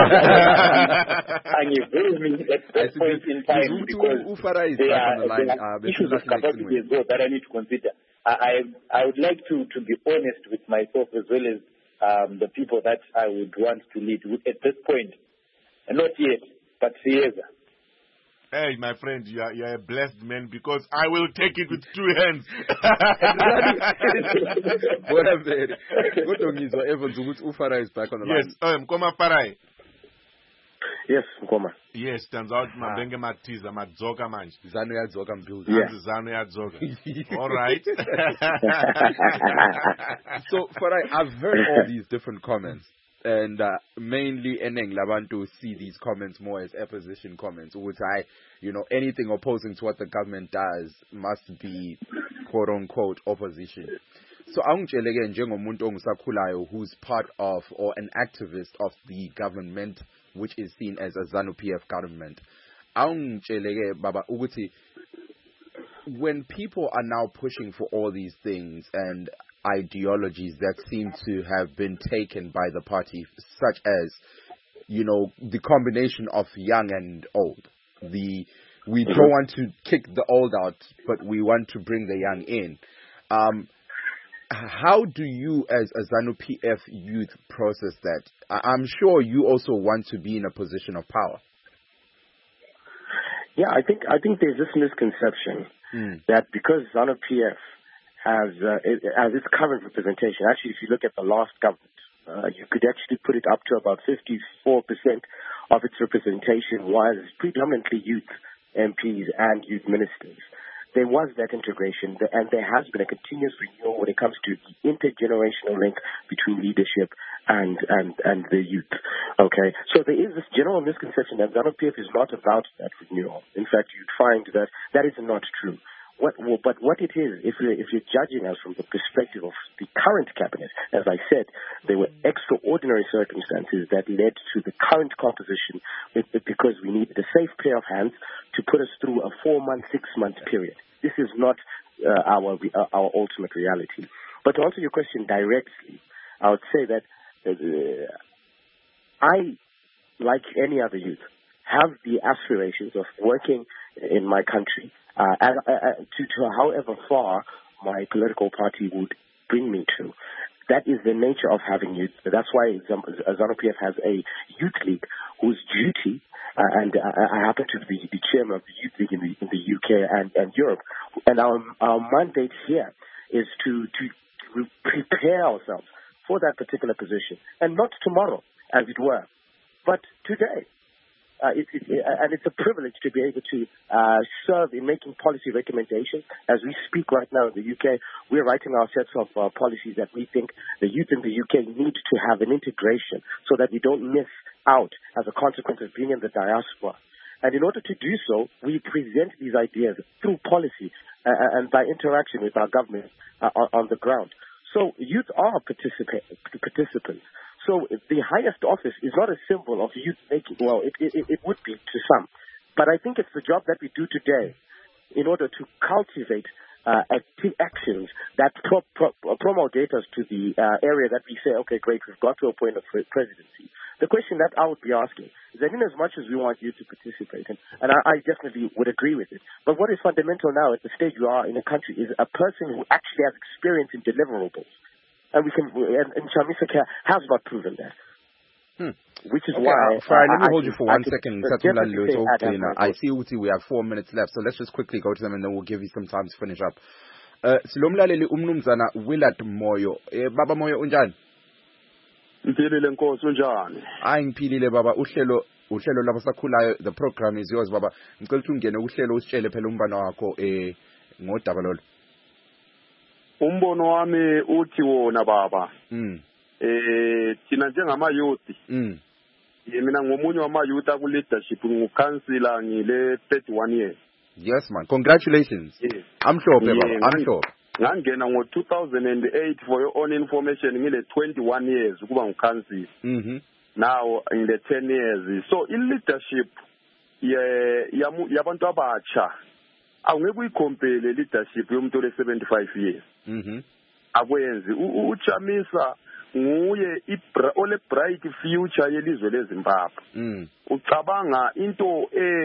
at this point in time because there are issues of capacity as well that I need to consider. I would like to be honest with myself as well as the people that I would want to lead at this point. Not yet, but Sieza. Hey, my friend, you are a blessed man because I will take it with two hands. What I'm saying, good on you, Evans, Ufarai is back on the line. Yes, Mkoma Farai. Yes, Mkoma. Yes, turns out Mabenge Matiza, Madzoka Manj. Zanu ya Dzoka Mbuzi. Yes. Zanu ya Dzoka. All right. So, Farai, I've heard all these different comments. And mainly Eneng Labantu see these comments more as opposition comments, which anything opposing to what the government does must be quote unquote opposition. So angitshele njengomuntu ongisakhulayo who's part of or an activist of the government which is seen as a ZANU-PF government. Angitshele baba ukuthi when people are now pushing for all these things and ideologies that seem to have been taken by the party, such as, the combination of young and old. We don't want to kick the old out, but we want to bring the young in. How do you, as a ZANU-PF youth, process that? I'm sure you also want to be in a position of power. Yeah, I think there's this misconception that because ZANU-PF as its current representation. Actually, if you look at the last government, you could actually put it up to about 54% of its representation was predominantly youth MPs and youth ministers. There was that integration, and there has been a continuous renewal when it comes to the intergenerational link between leadership and the youth. Okay, so there is this general misconception that ZANU-PF is not about that renewal. In fact, you'd find that is not true. But what it is, if you're judging us from the perspective of the current cabinet, as I said, there were extraordinary circumstances that led to the current composition because we needed a safe pair of hands to put us through a 4-month, 6-month period. This is not our ultimate reality. But to answer your question directly, I would say that I, like any other youth, have the aspirations of working in my country to however far my political party would bring me to. That is the nature of having youth. That's why ZANU-PF has a youth league whose duty, and I happen to be the chairman of the youth league in the UK and Europe. And our mandate here is to prepare ourselves for that particular position, and not tomorrow, as it were, but today. And it's a privilege to be able to serve in making policy recommendations. As we speak right now in the UK, we're writing our sets of policies that we think the youth in the UK need to have an integration so that we don't miss out as a consequence of being in the diaspora. And in order to do so, we present these ideas through policy and by interaction with our government on the ground. So youth are participants. So the highest office is not a symbol of youth making. Well, it would be to some. But I think it's the job that we do today in order to cultivate actions that promulgate us to the area that we say, okay, great, we've got to a point of presidency. The question that I would be asking is that in as much as we want you to participate, and I definitely would agree with it, but what is fundamental now at the stage we are in the country is a person who actually has experience in deliverables. And Chamisa has not proven that. Which is why... Fine, let me hold you for 1 second. I see we have 4 minutes left, so let's just quickly go to them and then we'll give you some time to finish up. Silomlaleli umnumzana Willard Moyo. Baba Moyo unjani? Ngiphilile Nkosi unjani? Hayi ngiphilile baba. Uhlelo lapho sakhulayo, the program is yours baba. Ngicela ukuthi ungene uhlelo usitshele phela umbano wakho ngodaba lolo. Umbono wami uthi wona baba. Thina njengama youth. Mina ngomunye wama youth aku leadership ngukhansila ngile 31 years. Yes man, congratulations. Yes. Amhlophe baba, amhlophe. Ngangena ngo-2008 for your own information ngile 21 years ukuba ngukhansila. Now in the 10 years. So in leadership yabantu abatsha awungeke uyikhompele leadership yomuntu ole 75 years. Akwenzi uChamisa nguye ole bright future yelizwe leZimbabwe. Ucabanga into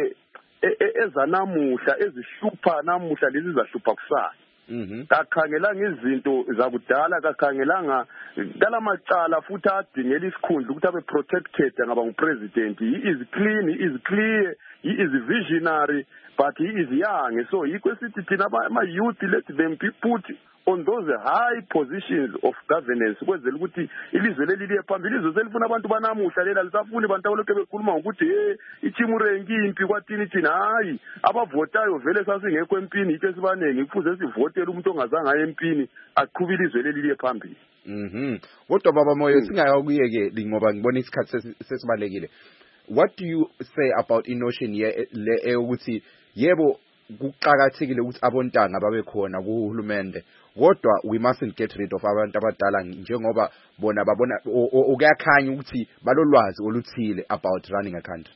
ezanamuhla ezihlupha namuhla lezi zahlupha kusasa. Kakhangelanga izinto zakudala, kakhangelanga kalamacala futhi adingela isikhundla ukuthi abe protected ngaba ngupresident. He is clean, he is clear, he is visionary, but he is young. So yikho sithi thina ama youth let them be put on those high positions of governance kwenzela ukuthi ilizwe leli liye phambili. Ilizwe selifuna abantu banamuhla lela lisafuni abantu abaloke bekhuluma ukuthi ichimurengi impi kwathini thina hayi abavotayo vele sasingekho empini ithe sibanengi kufuze sivotele umuntu ongazange aye empini aqhubile ilizwe leli liye phambili. Kodwa baba Moyo singayakuyeke ngoba ngibona isikhathi sesibalekile. What do you say about inotion le ukuthi yebo kuqhakathekile ukuthi abontanga babe khona kuhulumende, kodwa we mustn't get rid of abantu abadala njengoba bona babona okuyakhanya ukuthi balolwazi oluthile about running a country.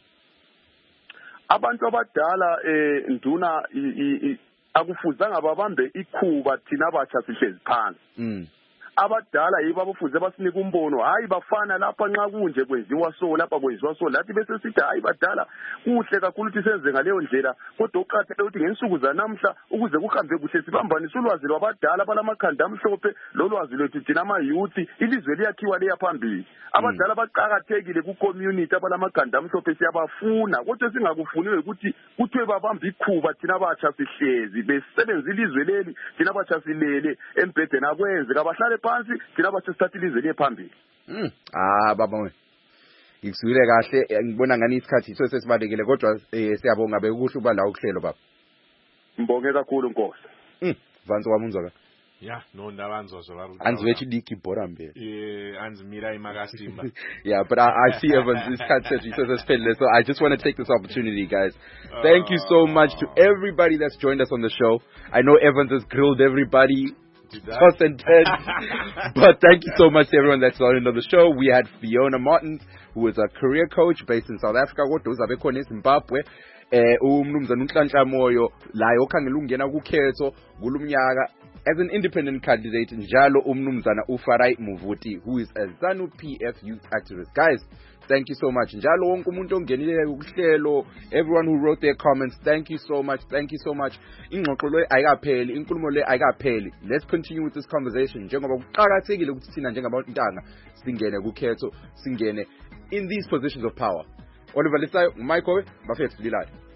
Abantu abadala nduna akufuzanga babambe ikhuba thina abatsha sihlezi phansi. Abadala yibo abafuze basinika umbono, hayi bafana lapha nxa kunje kwenziwa so lapha kwenziwa so, lathi bese sithi hayi badala kuhle kakhulu ukuthi senze ngaleyo ndlela, kodwa uqaphele ukuthi ngensuku zanamhla ukuze kuhambe kuhle sibambanise ulwazi lwabadala balamakhanda amhlophe lolwazi lwethu thina ama youth, ilizwe liyakhiwa liya phambili. Abadala baqhakathekile ku community abalamakhanda amhlophe siyabafuna, kodwa singakufuniwe ukuthi kuthiwe babamba ikhuba thina abatsha sihlezi besebenza ilizwe leli thina abatsha silele embhedeni akwenze kabahlale phansi thina abatsha sithatha ilizwe liye phambili. Baba ngizwile kahle, ngibona ngani isikhathi sesibalekile, kodwa siyabonga bekuhle uba la ukuhlelo baba. Mbonge kakhulu Nkosi. Vanzo wamunzwa. Yeah, no ndavanzo so. Anzwechi diki borambe. Anzimira imagasimba. Yeah, but I see Evans this cat says he says so I just want to take this opportunity, guys. Thank you so much to everybody that's joined us on the show. I know Evans has grilled everybody. Toss and turn. But thank you so much to everyone that's joined on the show. We had Fiona Martins, who is a career coach based in South Africa. Zimbabwe. umnumzana uNhlanhla Moyo la yokhangela ukungena kukhetho kulumnyaka as an independent candidate njalo umnumzana uFarai Muvuti, who is a ZANU PF youth activist. Guys, thank you so much. Njalo wonke umuntu ongenile kuhlelo, everyone who wrote their comments, thank you so much. Ingxoxo le ayikapheli, inkulumo le ayikapheli. Let's continue with this conversation njengoba kuqhakathekile ukuthi thina njengabantanga singene kukhetho, singene in these positions of power. Oliver Lisayo, Michael, bafethu lilayo.